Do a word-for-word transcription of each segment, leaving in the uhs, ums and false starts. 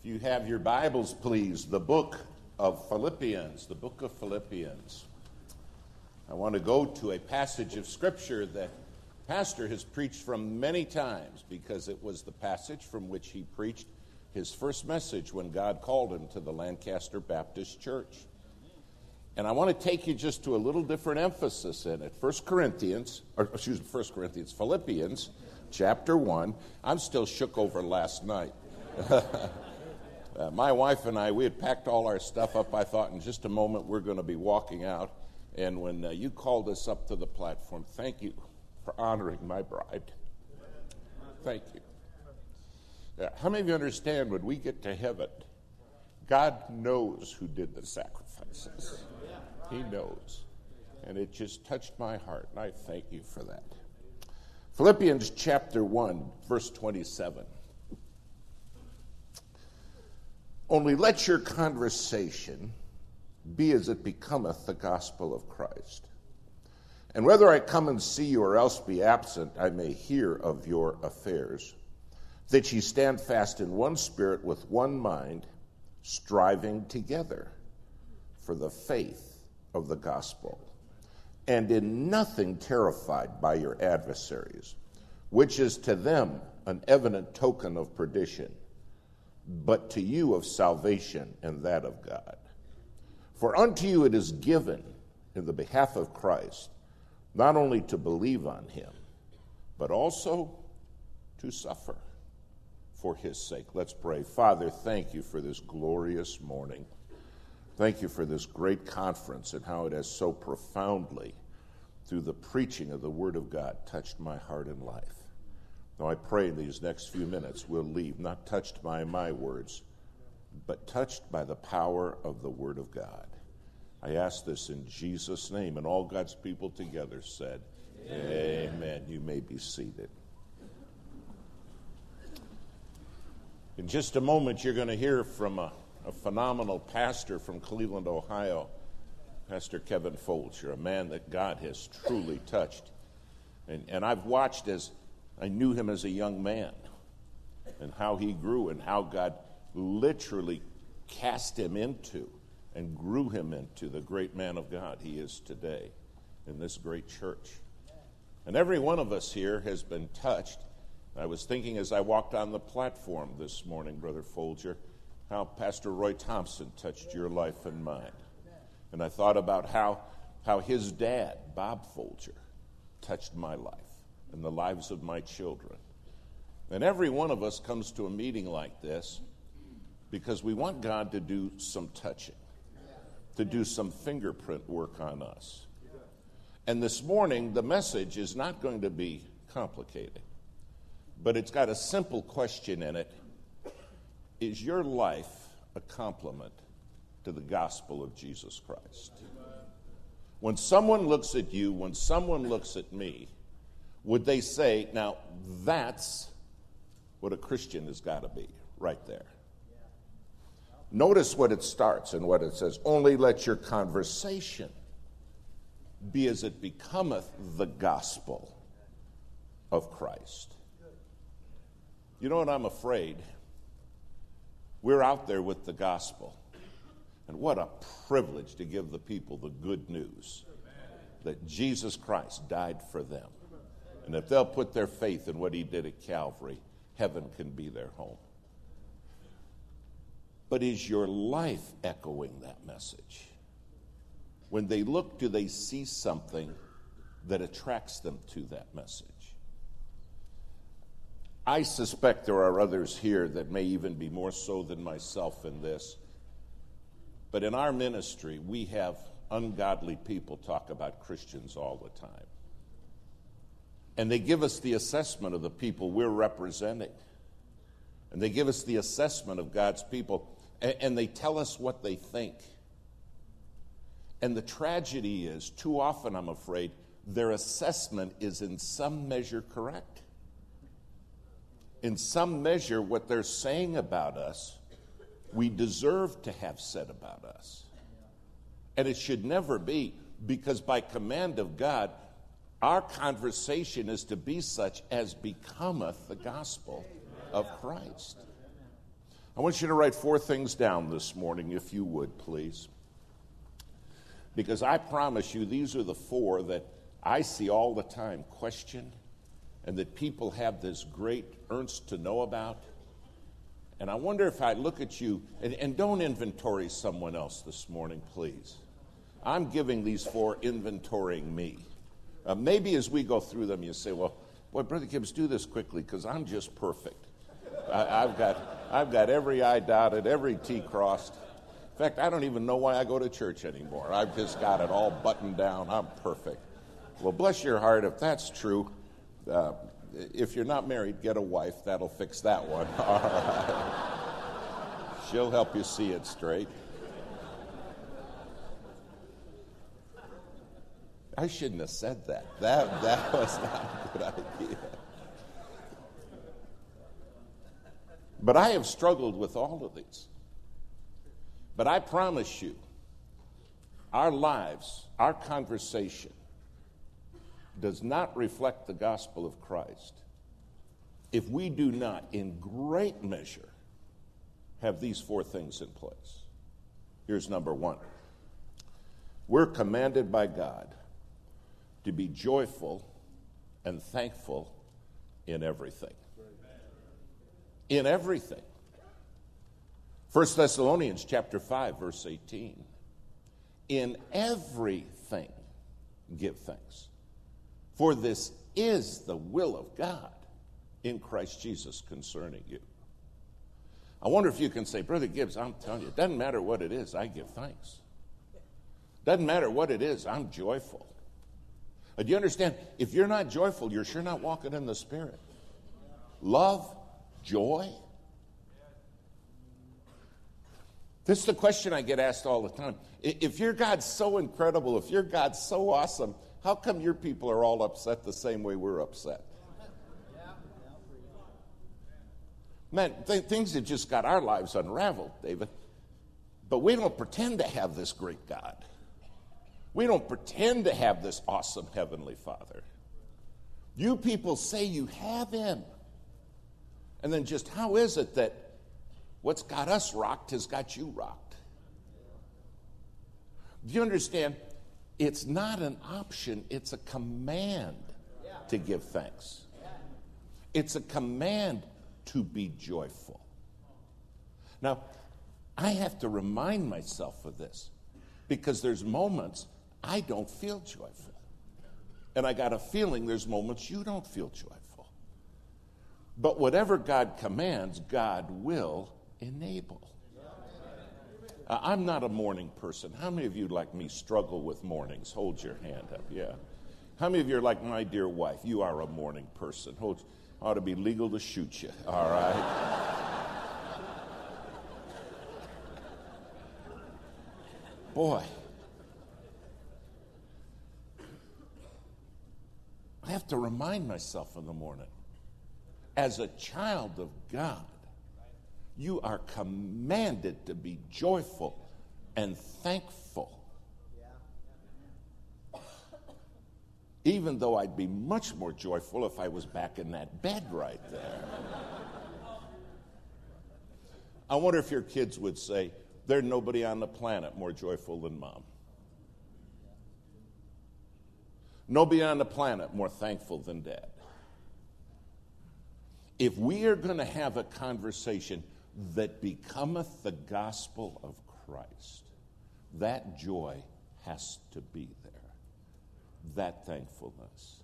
If you have your Bibles, please, the book of Philippians, the book of Philippians. I want to go to a passage of Scripture that Pastor has preached from many times because it was the passage from which he preached his first message when God called him to the Lancaster Baptist Church. And I want to take you just to a little different emphasis in it. First Corinthians, or excuse me, First Corinthians, Philippians, chapter one. I'm still shook over last night. Uh, my wife and I, we had packed all our stuff up. I thought in just a moment we're going to be walking out. And when uh, you called us up to the platform, thank you for honoring my bride. Thank you. Uh, how many of you understand when we get to heaven, God knows who did the sacrifices. He knows. And it just touched my heart, and I thank you for that. Philippians chapter one, verse twenty-seven. Only let your conversation be as it becometh the gospel of Christ. And whether I come and see you or else be absent, I may hear of your affairs, that ye stand fast in one spirit with one mind, striving together for the faith of the gospel, and in nothing terrified by your adversaries, which is to them an evident token of perdition, but to you of salvation and that of God. For unto you it is given in the behalf of Christ, not only to believe on him, but also to suffer for his sake. Let's pray. Father, thank you for this glorious morning. Thank you for this great conference and how it has so profoundly, through the preaching of the Word of God, touched my heart and life. Now I pray in these next few minutes we'll leave not touched by my words, but touched by the power of the Word of God. I ask this in Jesus' name, and all God's people together said, Amen. Amen. You may be seated. In just a moment, you're going to hear from a, a phenomenal pastor from Cleveland, Ohio, Pastor Kevin Folger, a man that God has truly touched. And, and I've watched as I knew him as a young man and how he grew and how God literally cast him into and grew him into the great man of God he is today in this great church. And every one of us here has been touched. I was thinking as I walked on the platform this morning, Brother Folger, how Pastor Roy Thompson touched your life and mine. And I thought about how, how his dad, Bob Folger, touched my life and the lives of my children. And every one of us comes to a meeting like this because we want God to do some touching, to do some fingerprint work on us. And this morning, the message is not going to be complicated, but it's got a simple question in it. Is your life a complement to the gospel of Jesus Christ? When someone looks at you, when someone looks at me, would they say, now that's what a Christian has got to be, right there. Notice what it starts and what it says. Only let your conversation be as it becometh the gospel of Christ. You know what I'm afraid? We're out there with the gospel. And what a privilege to give the people the good news that Jesus Christ died for them. And if they'll put their faith in what he did at Calvary, heaven can be their home. But is your life echoing that message? When they look, do they see something that attracts them to that message? I suspect there are others here that may even be more so than myself in this. But in our ministry, we have ungodly people talk about Christians all the time. And they give us the assessment of the people we're representing. And they give us the assessment of God's people. And they tell us what they think. And the tragedy is, too often, I'm afraid, their assessment is in some measure correct. In some measure, what they're saying about us, we deserve to have said about us. And it should never be, because by command of God, our conversation is to be such as becometh the gospel of Christ. I want you to write four things down this morning, if you would, please. Because I promise you, these are the four that I see all the time questioned, and that people have this great ernst to know about. And I wonder if I look at you, and, and don't inventory someone else this morning, please. I'm giving these four, inventorying me. Uh, maybe as we go through them, you say, well, boy, Brother Gibbs, do this quickly, because I'm just perfect. I, I've got I've got every I dotted, every T crossed. In fact, I don't even know why I go to church anymore. I've just got it all buttoned down. I'm perfect. Well, bless your heart, if that's true. Uh, if you're not married, get a wife. That'll fix that one. All right. She'll help you see it straight. I shouldn't have said that. That that was not a good idea. But I have struggled with all of these. But I promise you, our lives, our conversation, does not reflect the gospel of Christ if we do not, in great measure, have these four things in place. Here's number one. We're commanded by God to be joyful and thankful in everything. In everything. First Thessalonians chapter five, verse eighteen. In everything give thanks, for this is the will of God in Christ Jesus concerning you. I wonder if you can say, Brother Gibbs, I'm telling you, it doesn't matter what it is, I give thanks. Doesn't matter what it is, I'm joyful. Do you understand? If you're not joyful, you're sure not walking in the Spirit. Love, joy. This is the question I get asked all the time. If your God's so incredible, if your God's so awesome, how come your people are all upset the same way we're upset? Man, th- things have just got our lives unraveled, David. But we don't pretend to have this great God. We don't pretend to have this awesome Heavenly Father. You people say you have Him. And then just how is it that what's got us rocked has got you rocked? Do you understand? It's not an option, it's a command to give thanks. It's a command to be joyful. Now, I have to remind myself of this because there's moments I don't feel joyful. And I got a feeling there's moments you don't feel joyful. But whatever God commands, God will enable. Uh, I'm not a morning person. How many of you, like me, struggle with mornings? Hold your hand up, yeah. How many of you are like my dear wife? You are a morning person. Hold, ought to be legal to shoot you, all right? Boy. I have to remind myself in the morning, as a child of God, you are commanded to be joyful and thankful. Even though I'd be much more joyful if I was back in that bed right there. I wonder if your kids would say, there's nobody on the planet more joyful than Mom. Nobody on the planet more thankful than Dad. If we are going to have a conversation that becometh the gospel of Christ, that joy has to be there. That thankfulness.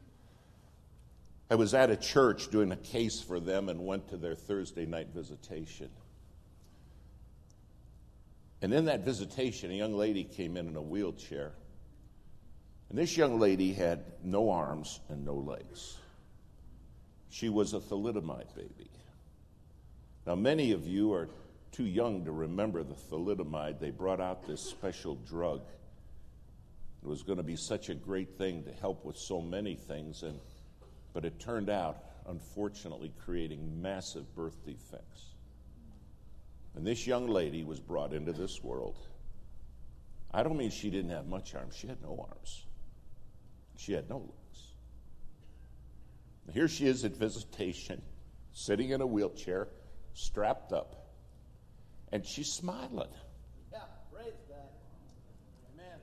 I was at a church doing a case for them and went to their Thursday night visitation. And in that visitation, a young lady came in in a wheelchair. And this young lady had no arms and no legs. She was a thalidomide baby. Now, many of you are too young to remember the thalidomide. They brought out this special drug. It was going to be such a great thing to help with so many things, and but it turned out, unfortunately, creating massive birth defects. And this young lady was brought into this world. I don't mean she didn't have much arms. She had no arms. She had no legs. Here she is at visitation, sitting in a wheelchair, strapped up. And she's smiling. Yeah, praise God. Amen.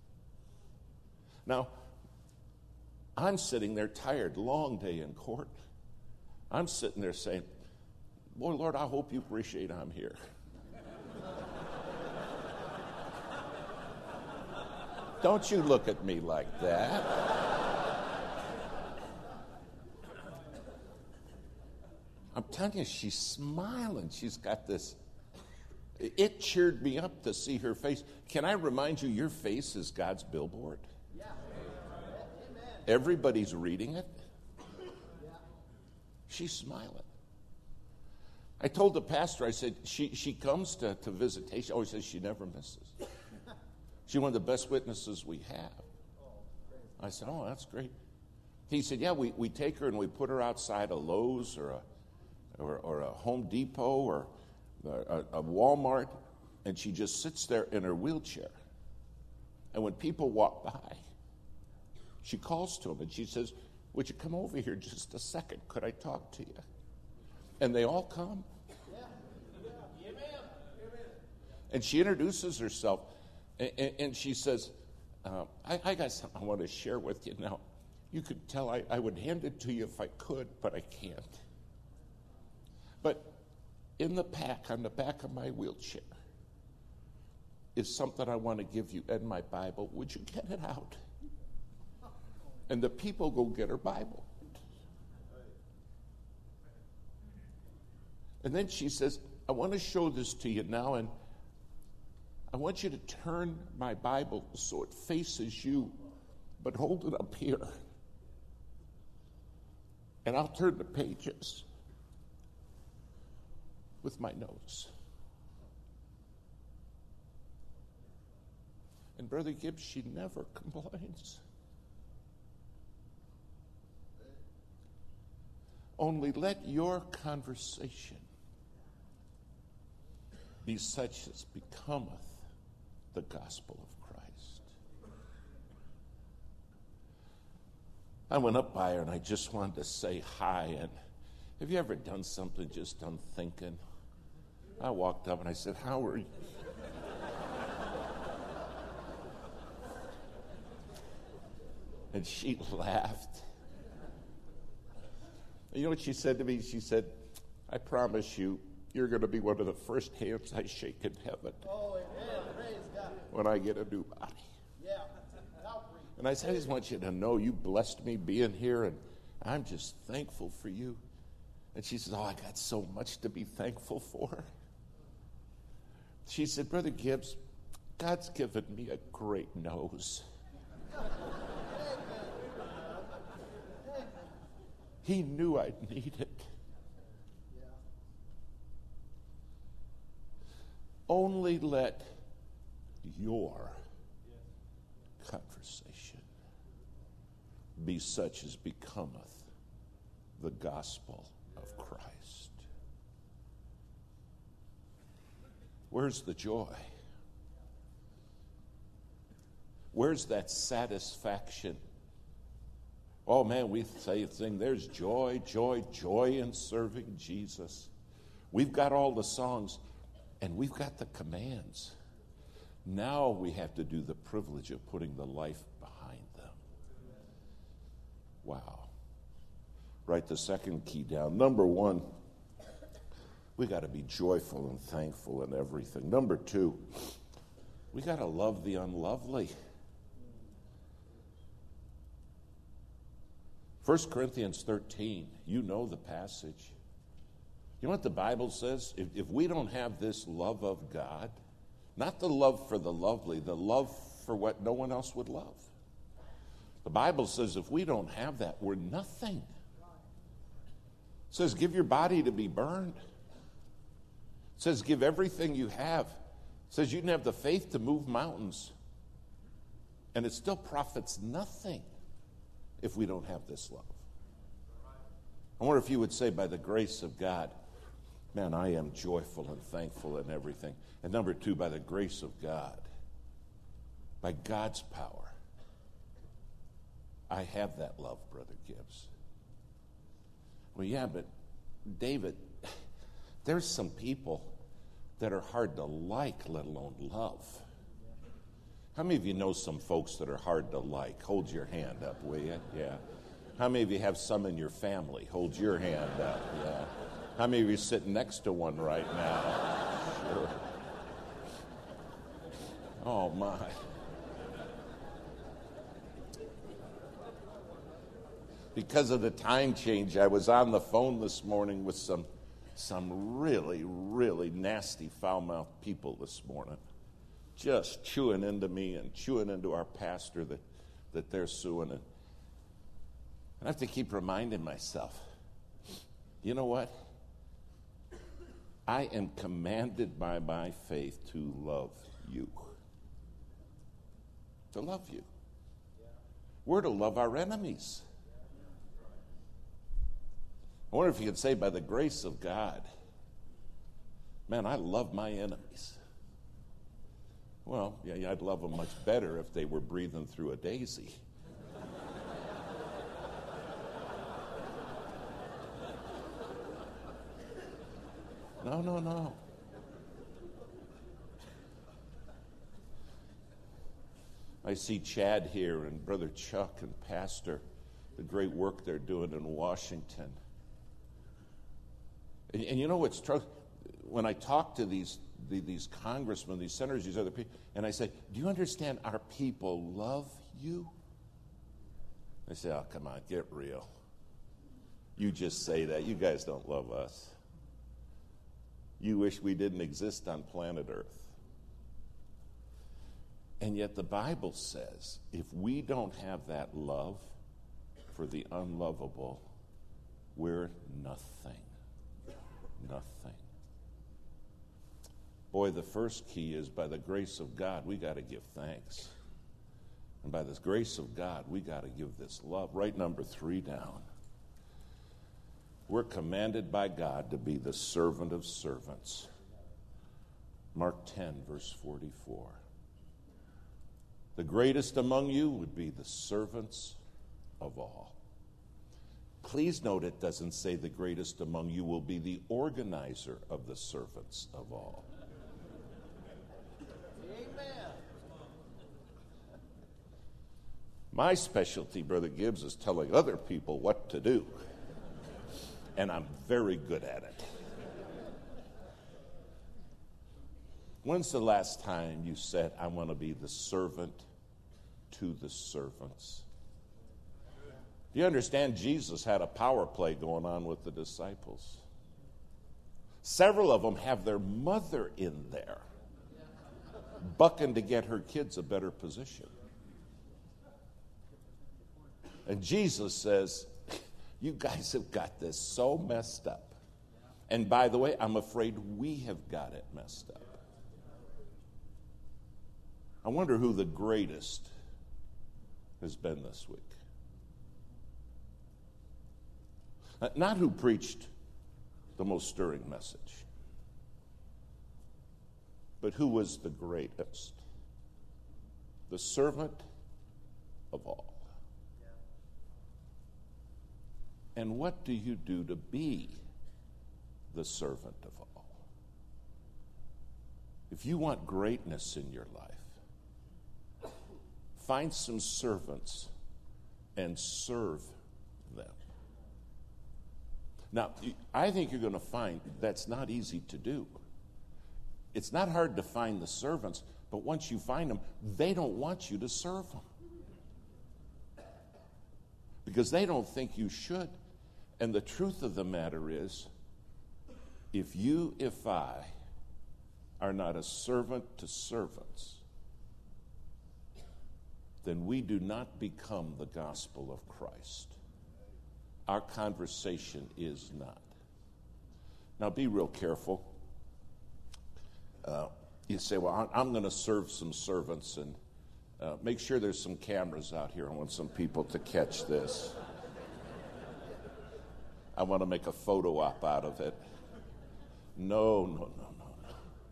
Now, I'm sitting there tired, long day in court. I'm sitting there saying, boy, Lord, I hope you appreciate I'm here. Don't you look at me like that. I'm telling you, she's smiling. She's got this. It cheered me up to see her face. Can I remind you, your face is God's billboard? Yeah. Amen. Everybody's reading it. Yeah. She's smiling. I told the pastor, I said, she, she comes to, to visitation. Always says she never misses. She's one of the best witnesses we have. I said, oh, that's great. He said, yeah, we, we take her and we put her outside a Lowe's or a, or, or a Home Depot or a, a Walmart, and she just sits there in her wheelchair. And when people walk by, she calls to them and she says, would you come over here just a second? Could I talk to you? And they all come. Yeah. Yeah. Amen. And she introduces herself, and, and, and she says, uh, I, I got something I want to share with you. Now, you could tell I, I would hand it to you if I could, but I can't. But in the pack, on the back of my wheelchair, is something I want to give you in my Bible. Would you get it out? And the people go get her Bible. And then she says, I want to show this to you now, and I want you to turn my Bible so it faces you, but hold it up here. And I'll turn the pages with my nose. And Brother Gibbs, she never complains. Only let your conversation be such as becometh the gospel of Christ. I went up by her and I just wanted to say hi. And have you ever done something just unthinking? I walked up and I said, how are you? And she laughed. And you know what she said to me? She said, I promise you, you're going to be one of the first hands I shake in heaven. Oh, amen. Praise God. When I get a new body. Yeah. Calvary. And I said, I just want you to know you blessed me being here, and I'm just thankful for you. And she says, oh, I got so much to be thankful for. She said, Brother Gibbs, God's given me a great nose. He knew I'd need it. Only let your conversation be such as becometh the gospel of Christ. Where's the joy? Where's that satisfaction? Oh man, we say a thing, there's joy, joy, joy in serving Jesus. We've got all the songs. And we've got the commands. Now we have to do the privilege of putting the life behind them. Wow. Write the second key down. Number one, we got to be joyful and thankful in everything. Number two, we got to love the unlovely. First Corinthians thirteen, you know the passage. You know what the Bible says? If, if we don't have this love of God, not the love for the lovely, the love for what no one else would love. The Bible says if we don't have that, we're nothing. It says give your body to be burned. It says give everything you have. It says you can have the faith to move mountains. And it still profits nothing if we don't have this love. I wonder if you would say by the grace of God, man, I am joyful and thankful in everything. And number two, by the grace of God, by God's power, I have that love, Brother Gibbs. Well, yeah, but David, there's some people that are hard to like, let alone love. How many of you know some folks that are hard to like? Hold your hand up, will you? Yeah. How many of you have some in your family? Hold your hand up. Yeah. How many of you are sitting next to one right now? Sure. Oh, my. Because of the time change, I was on the phone this morning with some some really, really nasty, foul-mouthed people this morning, just chewing into me and chewing into our pastor that, that they're suing. And I have to keep reminding myself, you know what? I am commanded by my faith to love you. To love you. We're to love our enemies. I wonder if you could say, by the grace of God, man, I love my enemies. Well, yeah, I'd love them much better if they were breathing through a daisy. No, no, no. I see Chad here and Brother Chuck and Pastor, the great work they're doing in Washington. And, and you know what's true? When I talk to these, the, these congressmen, these senators, these other people, and I say, do you understand our people love you? They say, oh, come on, get real. You just say that. You guys don't love us. You wish we didn't exist on planet Earth. And yet the Bible says, if we don't have that love for the unlovable, we're nothing. Nothing. Boy, the first key is by the grace of God, we got to give thanks. And by the grace of God, we got to give this love. Write number three down. We're commanded by God to be the servant of servants. Mark ten, verse forty-four. The greatest among you would be the servants of all. Please note it doesn't say the greatest among you will be the organizer of the servants of all. Amen. My specialty, Brother Gibbs, is telling other people what to do. And I'm very good at it. When's the last time you said, I want to be the servant to the servants? Do you understand Jesus had a power play going on with the disciples? Several of them have their mother in there, bucking to get her kids a better position. And Jesus says, you guys have got this so messed up. And by the way, I'm afraid we have got it messed up. I wonder who the greatest has been this week. Not who preached the most stirring message, but who was the greatest. The servant of all. And what do you do to be the servant of all? If you want greatness in your life, find some servants and serve them. Now, I think you're going to find that's not easy to do. It's not hard to find the servants, but once you find them, they don't want you to serve them. Because they don't think you should. And the truth of the matter is, if you, if I, are not a servant to servants, then we do not become the gospel of Christ. Our conversation is not. Now, be real careful. Uh, you say, well, I'm going to serve some servants, and uh, make sure there's some cameras out here. I want some people to catch this. I want to make a photo op out of it. No, no, no, no, no.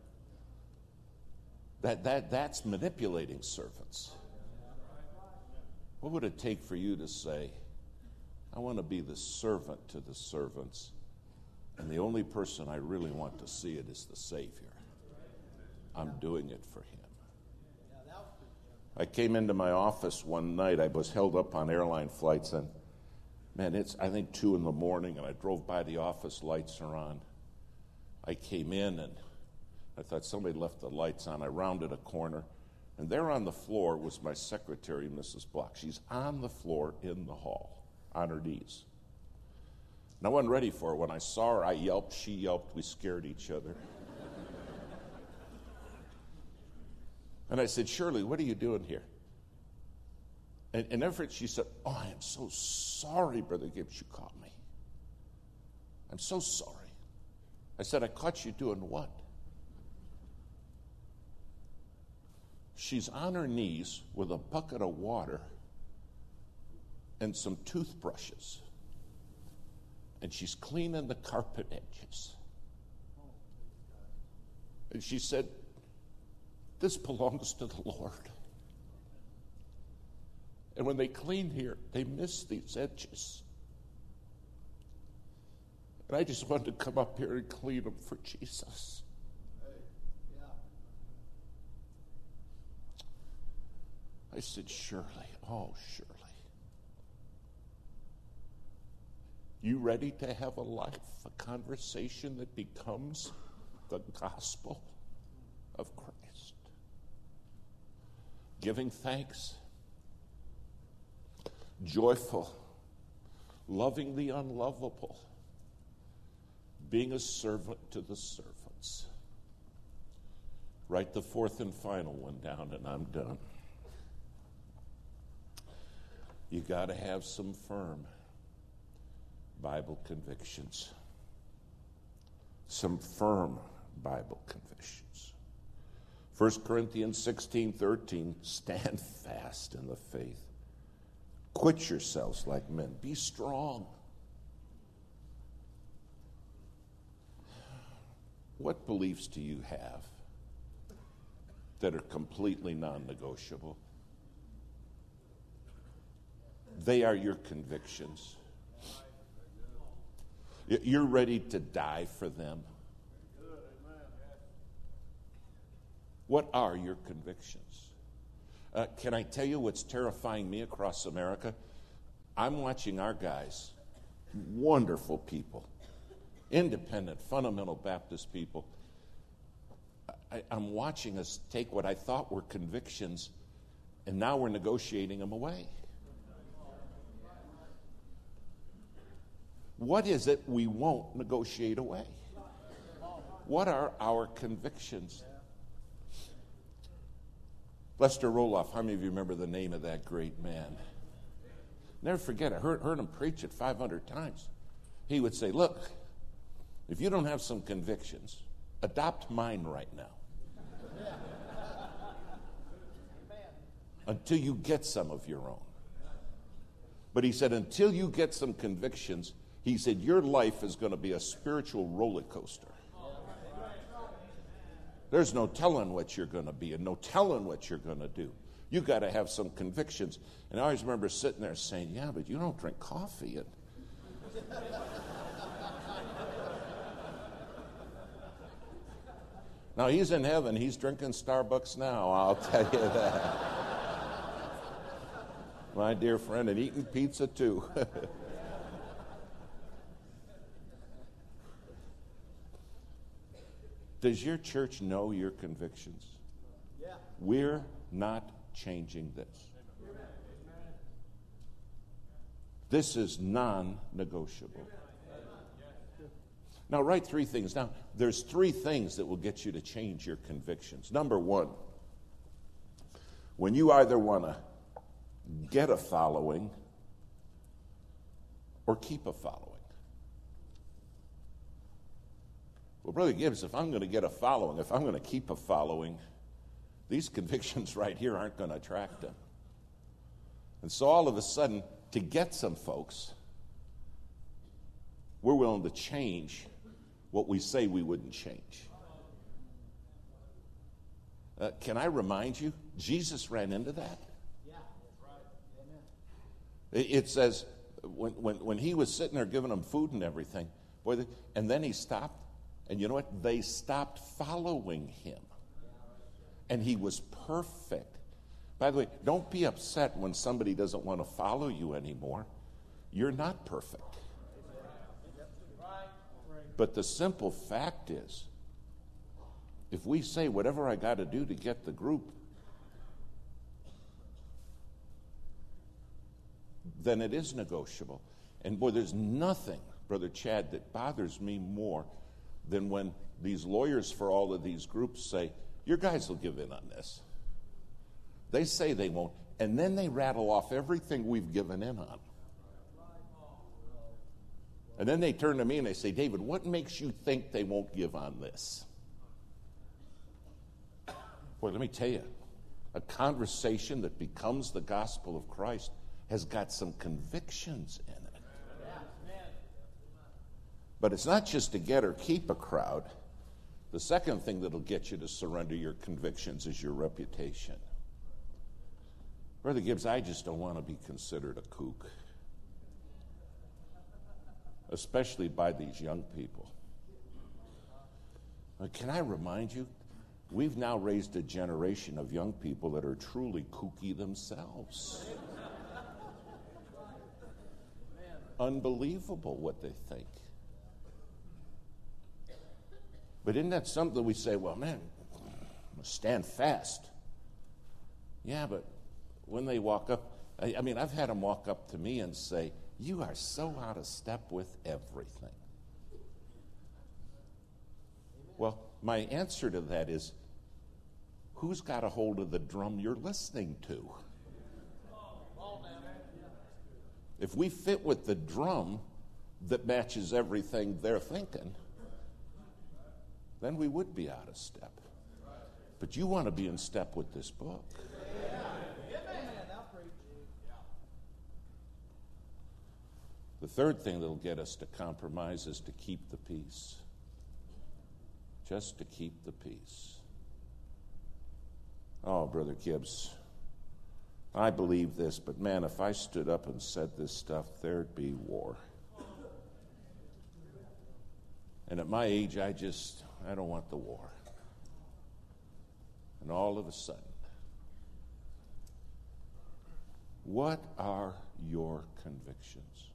That, that, that's manipulating servants. What would it take for you to say, I want to be the servant to the servants, and the only person I really want to see it is the Savior? I'm doing it for him. Yeah, that was pretty good. I came into my office one night. I was held up on airline flights, and man, it's, I think, two in the morning, and I drove by the office, lights are on. I came in, and I thought somebody left the lights on. I rounded a corner, and there on the floor was my secretary, Missus Block. She's on the floor in the hall, on her knees. And I wasn't ready for her. When I saw her, I yelped, she yelped, we scared each other. And I said, Shirley, what are you doing here? And, and after she said, oh, I am so sorry, Brother Gibbs, you caught me. I'm so sorry. I said, I caught you doing what? She's on her knees with a bucket of water and some toothbrushes. And she's cleaning the carpet edges. And she said, this belongs to the Lord. And when they clean here, they miss these edges. And I just wanted to come up here and clean them for Jesus. Yeah. I said, Shirley, oh, Shirley. You ready to have a life, a conversation that becomes the gospel of Christ? Giving thanks, joyful, loving the unlovable, being a servant to the servants. Write the fourth and final one down, and I'm done. You got to have some firm Bible convictions. Some firm Bible convictions. First Corinthians sixteen thirteen, stand fast in the faith. Quit yourselves like men. Be strong. What beliefs do you have that are completely non-negotiable? They are your convictions. You're ready to die for them. What are your convictions? Uh, can I tell you what's terrifying me across America? I'm watching our guys, wonderful people, independent, fundamental Baptist people. I, I'm watching us take what I thought were convictions, and now we're negotiating them away. What is it we won't negotiate away? What are our convictions? Lester Roloff, how many of you remember the name of that great man? Never forget, I heard, heard him preach it five hundred times. He would say, look, if you don't have some convictions, adopt mine right now. Until you get some of your own. But he said, until you get some convictions, he said, your life is going to be a spiritual roller coaster. There's no telling what you're going to be and no telling what you're going to do. You got to have some convictions. And I always remember sitting there saying, yeah, but you don't drink coffee. And now, he's in heaven. He's drinking Starbucks now, I'll tell you that. My dear friend, and eating pizza too. Does your church know your convictions? Yeah. We're not changing this. This is non-negotiable. Now, write three things down. There's three things that will get you to change your convictions. Number one, when you either want to get a following or keep a following. Well, Brother Gibbs, if I'm going to get a following, if I'm going to keep a following, these convictions right here aren't going to attract them. And so all of a sudden, to get some folks, we're willing to change what we say we wouldn't change. Uh, can I remind you, Jesus ran into that. Yeah, that's right. Amen. It, it says, when, when, when he was sitting there giving them food and everything, boy, they, and then he stopped, and you know what? They stopped following him. And he was perfect. By the way, don't be upset when somebody doesn't want to follow you anymore. You're not perfect. But the simple fact is, if we say whatever I got to do to get the group, then it is negotiable. And boy, there's nothing, Brother Chad, that bothers me more than when these lawyers for all of these groups say, your guys will give in on this. They say they won't, and then they rattle off everything we've given in on. And then they turn to me and they say, David, what makes you think they won't give on this? Boy, let me tell you, a conversation that becomes the gospel of Christ has got some convictions in it. But it's not just to get or keep a crowd. The second thing that'll get you to surrender your convictions is your reputation. Brother Gibbs, I just don't want to be considered a kook, especially by these young people. But can I remind you, we've now raised a generation of young people that are truly kooky themselves. Unbelievable what they think. But isn't that something we say, well, man, stand fast. Yeah, but when they walk up, I, I mean, I've had them walk up to me and say, you are so out of step with everything. Well, my answer to that is, who's got a hold of the drum you're listening to? If we fit with the drum that matches everything they're thinking, then we would be out of step. But you want to be in step with this book. The third thing that'll get us to compromise is to keep the peace. Just to keep the peace. Oh, Brother Gibbs, I believe this, but man, if I stood up and said this stuff, there'd be war. And at my age, I just, I don't want the war. And all of a sudden, what are your convictions?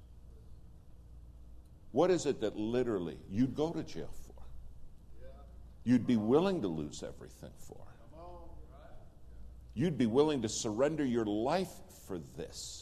What is it that literally you'd go to jail for? You'd be willing to lose everything for? You'd be willing to surrender your life for this?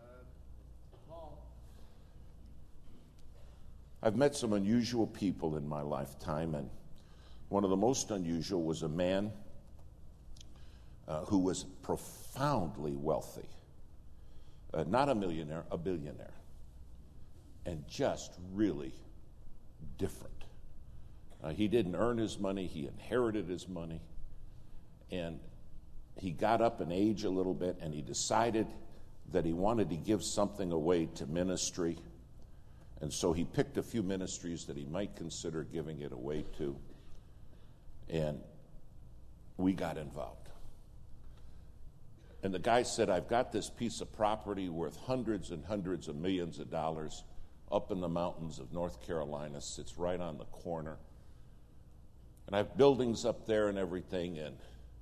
I've met some unusual people in my lifetime, and one of the most unusual was a man uh, who was profoundly wealthy. Uh, not a millionaire, a billionaire. And just really different. Uh, he didn't earn his money, he inherited his money. And he got up in age a little bit, and he decided that he wanted to give something away to ministry. And so he picked a few ministries that he might consider giving it away to. And we got involved. And the guy said, I've got this piece of property worth hundreds and hundreds of millions of dollars up in the mountains of North Carolina, sits right on the corner. And I have buildings up there and everything, and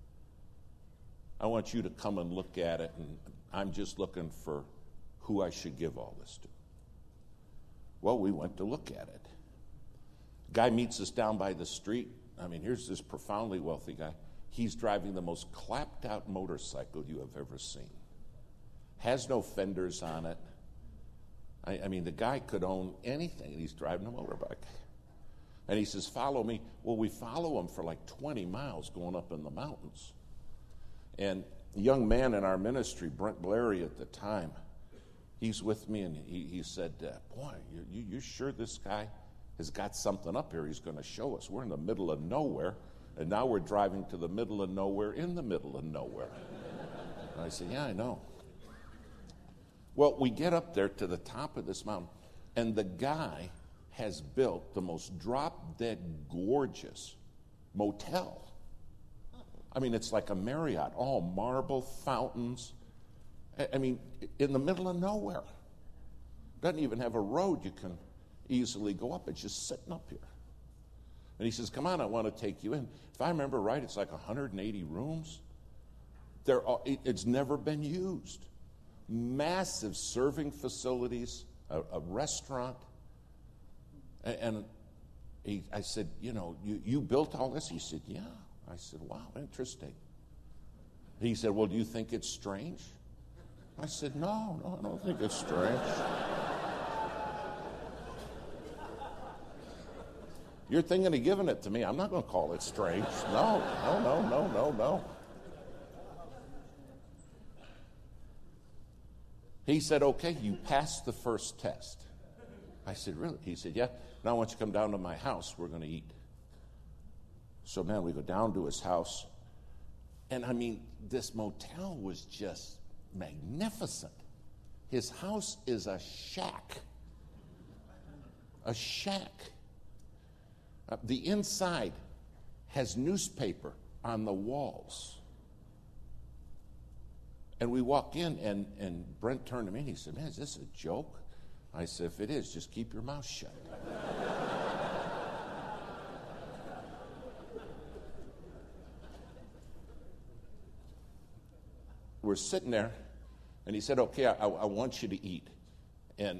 I want you to come and look at it, and I'm just looking for who I should give all this to. Well, we went to look at it. Guy meets us down by the street. I mean, here's this profoundly wealthy guy. He's driving the most clapped-out motorcycle you have ever seen. Has no fenders on it. I, I mean, the guy could own anything, and he's driving a motorbike. And he says, follow me. Well, we follow him for like twenty miles going up in the mountains. And a young man in our ministry, Brent Blairy at the time, he's with me, and he, he said, uh, boy, you, you, you sure this guy has got something up here he's going to show us? We're in the middle of nowhere, and now we're driving to the middle of nowhere in the middle of nowhere. And I said, yeah, I know. Well, we get up there to the top of this mountain, and the guy has built the most drop-dead gorgeous motel. I mean, it's like a Marriott, all marble, fountains. I mean, in the middle of nowhere. Doesn't even have a road you can easily go up. It's just sitting up here. And he says, come on, I want to take you in. If I remember right, it's like one hundred eighty rooms. They're all, it, it's never been used. Massive serving facilities, a, a restaurant. And, and he, I said, you know, you, you built all this? He said, yeah. I said, wow, interesting. He said, well, do you think it's strange? I said, no, no, I don't think it's strange. You're thinking of giving it to me. I'm not going to call it strange. No, no, no, no, no, no. He said, okay, you passed the first test. I said, really? He said, yeah. Now I want you to come down to my house. We're going to eat. So, man, we go down to his house. And, I mean, this motel was just magnificent. His house is a shack. A shack. Uh, the inside has newspaper on the walls. And we walk in, and, and Brent turned to me, and he said, man, is this a joke? I said, if it is, just keep your mouth shut. We're sitting there, and he said, okay, I, I want you to eat. And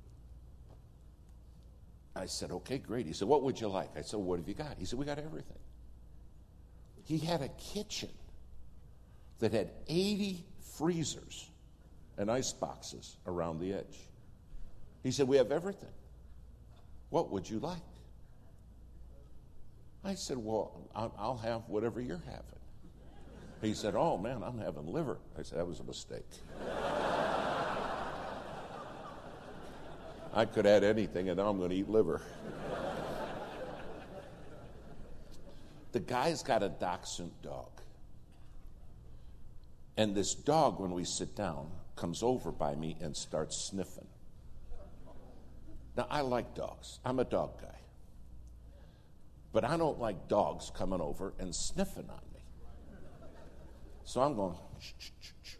I said, okay, great. He said, what would you like? I said, what have you got? He said, we got everything. He had a kitchen that had eighty freezers and ice boxes around the edge. He said, we have everything. What would you like? I said, well, I'll have whatever you're having. He said, oh, man, I'm having liver. I said, that was a mistake. I could add anything, and now I'm going to eat liver. The guy's got a Dachshund dog. And this dog, when we sit down, comes over by me and starts sniffing. Now, I like dogs. I'm a dog guy. But I don't like dogs coming over and sniffing on me. So I'm going, shh, shh, shh, shh.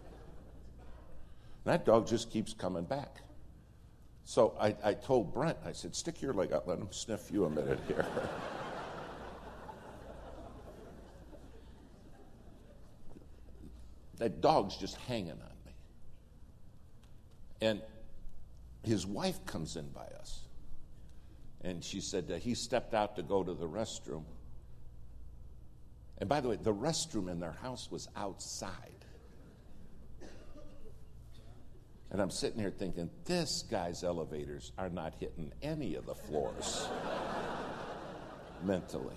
And that dog just keeps coming back. So I, I told Brent, I said, stick your leg out, let him sniff you a minute here. That dog's just hanging on me. And his wife comes in by us. And she said that he stepped out to go to the restroom. And by the way, the restroom in their house was outside. And I'm sitting here thinking, this guy's elevators are not hitting any of the floors mentally.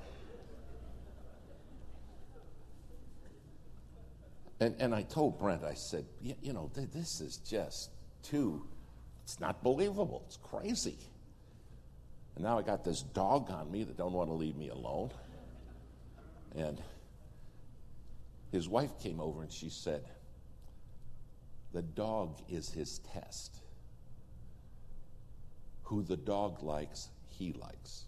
And, and I told Brent, I said, you, you know, th- this is just too, it's not believable. It's crazy. And now I got this dog on me that don't want to leave me alone. And his wife came over and she said, the dog is his test. Who the dog likes, he likes.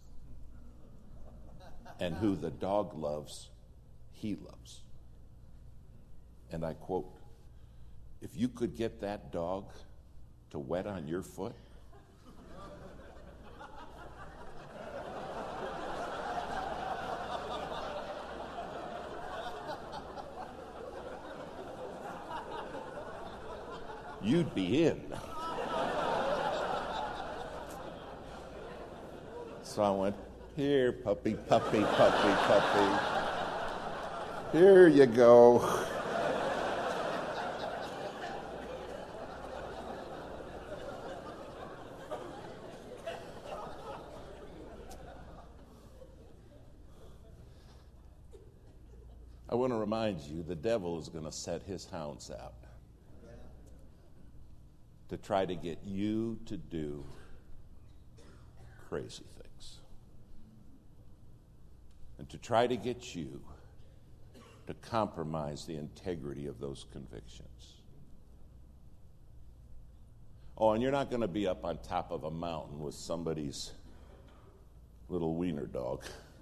And who the dog loves, he loves. And I quote, if you could get that dog to wet on your foot, you'd be in. So I went, here, puppy, puppy, puppy, puppy. Here you go. I want to remind you, the devil is going to set his hounds out to try to get you to do crazy things. And to try to get you to compromise the integrity of those convictions. Oh, and you're not going to be up on top of a mountain with somebody's little wiener dog.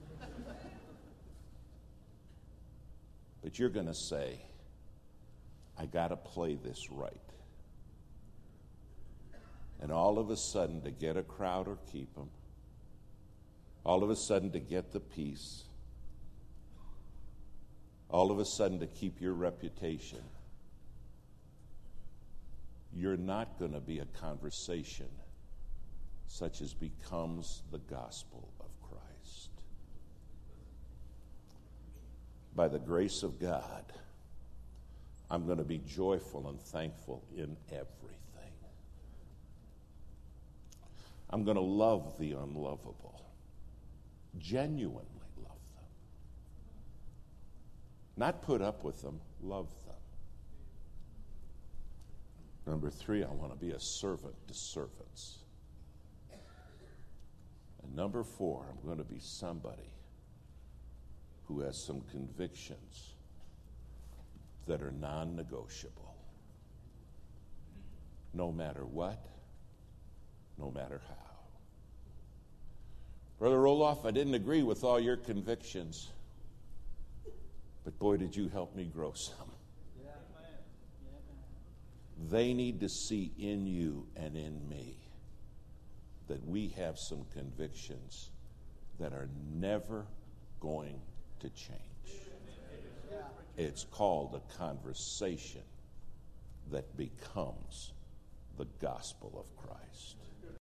But you're going to say, I got to play this right. And all of a sudden, to get a crowd or keep them, all of a sudden to get the peace, all of a sudden to keep your reputation, you're not going to be a conversation such as becomes the gospel of Christ. By the grace of God, I'm going to be joyful and thankful in everything. I'm going to love the unlovable, genuinely love them. Not put up with them, love them. Number three, I want to be a servant to servants. And number four, I'm going to be somebody who has some convictions that are non-negotiable. No matter what, no matter how. Brother Roloff, I didn't agree with all your convictions, but boy, did you help me grow some. Yeah, man. Yeah, man. They need to see in you and in me that we have some convictions that are never going to change. Yeah. It's called a conversation that becomes the gospel of Christ.